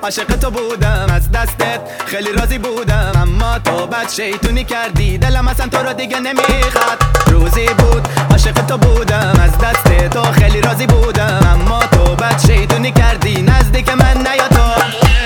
عاشق تو بودم، از دستت خیلی راضی بودم، اما تو بد شیطونی کردی، دلم اصلا تو رو دیگه نمیخواد. روزی بود عاشق تو بودم، از دست تو خیلی راضی بودم، اما تو بد شیطونی کردی، نزدیک من نیا تو.